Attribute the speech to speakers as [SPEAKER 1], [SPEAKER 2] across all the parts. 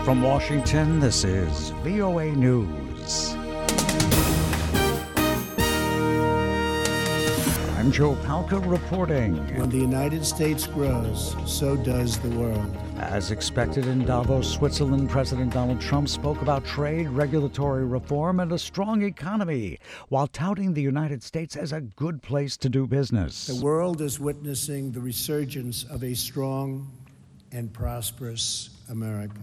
[SPEAKER 1] From Washington, this is VOA News. I'm Joe Palca reporting.
[SPEAKER 2] When the United States grows, so does the world.
[SPEAKER 1] As expected in Davos, Switzerland, President Donald Trump spoke about trade, regulatory reform, and a strong economy, while touting the United States as a good place to do business.
[SPEAKER 2] The world is witnessing the resurgence of a strong and prosperous America.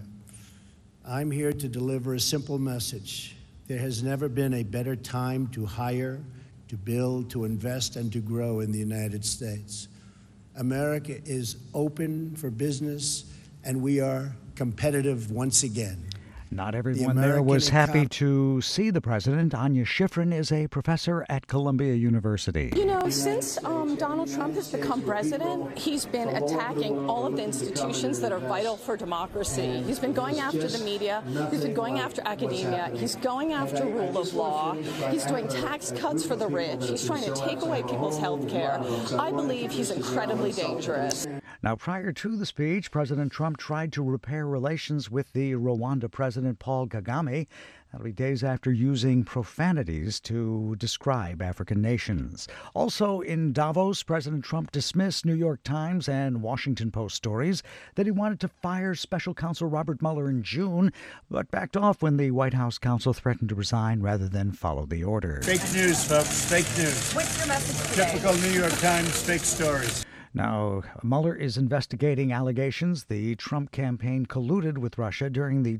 [SPEAKER 2] I'm here to deliver a simple message. There has never been a better time to hire, to build, to invest, and to grow in the United States. America is open for business, and we are competitive once again.
[SPEAKER 1] Not everyone there was happy to see the president. Anya Schifrin is a professor at Columbia University.
[SPEAKER 3] You know, since Donald Trump has become president, he's been attacking all of the institutions that are vital for democracy. He's been going after the media. He's been going after academia. He's going after rule of law. He's doing tax cuts for the rich. He's trying to take away people's health care. I believe he's incredibly dangerous.
[SPEAKER 1] Now, prior to the speech, President Trump tried to repair relations with the Rwanda President Paul Kagame. That'll be days after using profanities to describe African nations. Also in Davos, President Trump dismissed New York Times and Washington Post stories that he wanted to fire special counsel Robert Mueller in June, but backed off when the White House counsel threatened to resign rather than follow the order.
[SPEAKER 2] Fake news, folks. Fake news.
[SPEAKER 3] What's your message today?
[SPEAKER 2] Typical New York Times fake stories.
[SPEAKER 1] Now, Mueller is investigating allegations the Trump campaign colluded with Russia during the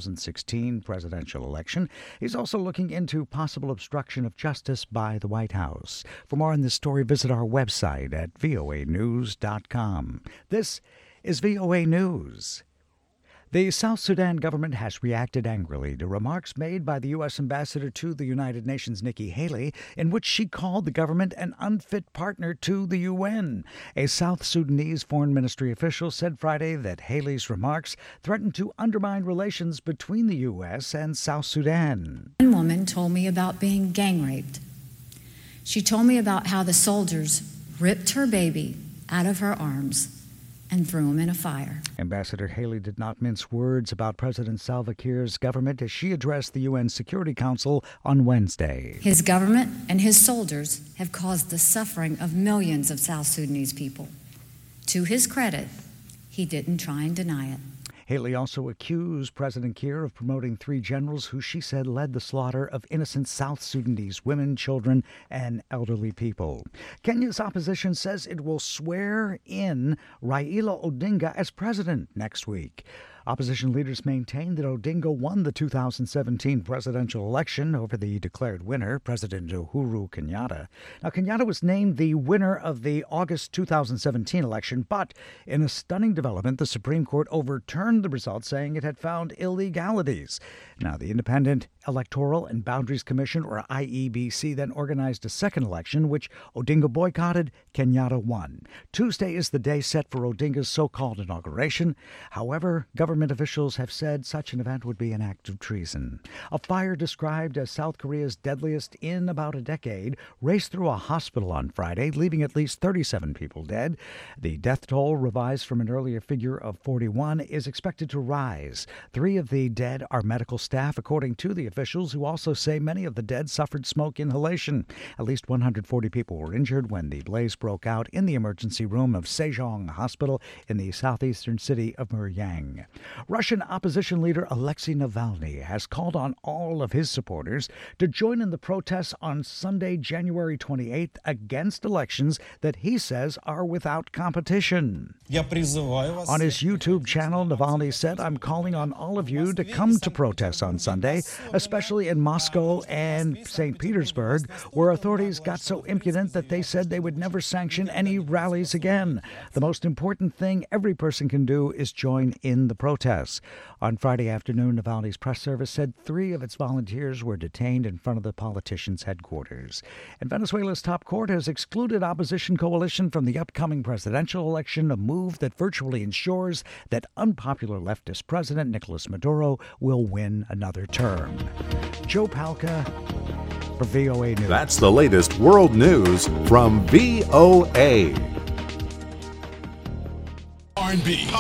[SPEAKER 1] 2016 presidential election. He's also looking into possible obstruction of justice by the White House. For more on this story, visit our website at voanews.com. This is VOA News. The South Sudan government has reacted angrily to remarks made by the U.S. ambassador to the United Nations, Nikki Haley, in which she called the government an unfit partner to the UN. A South Sudanese foreign ministry official said Friday that Haley's remarks threatened to undermine relations between the U.S. and South Sudan.
[SPEAKER 4] One woman told me about being gang raped. She told me about how the soldiers ripped her baby out of her arms and threw him in a fire.
[SPEAKER 1] Ambassador Haley did not mince words about President Salva Kiir's government as she addressed the UN Security Council on Wednesday.
[SPEAKER 4] His government and his soldiers have caused the suffering of millions of South Sudanese people. To his credit, he didn't try and deny it.
[SPEAKER 1] Haley also accused President Kiir of promoting 3 generals who she said led the slaughter of innocent South Sudanese women, children, and elderly people. Kenya's opposition says it will swear in Raila Odinga as president next week. Opposition leaders maintain that Odinga won the 2017 presidential election over the declared winner, President Uhuru Kenyatta. Now, Kenyatta was named the winner of the August 2017 election, but in a stunning development, the Supreme Court overturned the result, saying it had found illegalities. Now, the Independent Electoral and Boundaries Commission, or IEBC, then organized a second election, which Odinga boycotted. Kenyatta won. Tuesday is the day set for Odinga's so-called inauguration. However, government officials have said such an event would be an act of treason. A fire described as South Korea's deadliest in about a decade raced through a hospital on Friday, leaving at least 37 people dead. The death toll, revised from an earlier figure of 41, is expected to rise. 3 of the dead are medical staff, according to the officials, who also say many of the dead suffered smoke inhalation. At least 140 people were injured when the blaze broke out in the emergency room of Sejong Hospital in the southeastern city of Muryang. Russian opposition leader Alexei Navalny has called on all of his supporters to join in the protests on Sunday, January 28th, against elections that he says are without competition. On his YouTube channel, Navalny said, "I'm calling on all of you to come to protests on Sunday, especially in Moscow and St. Petersburg, where authorities got so impudent that they said they would never sanction any rallies again. The most important thing every person can do is join in the protests." On Friday afternoon, Navalny's press service said 3 of its volunteers were detained in front of the politician's headquarters. And Venezuela's top court has excluded opposition coalition from the upcoming presidential election, a move that virtually ensures that unpopular leftist President Nicolas Maduro will win another term. Joe Palca for VOA News.
[SPEAKER 5] That's the latest world news from VOA.
[SPEAKER 6] R&B.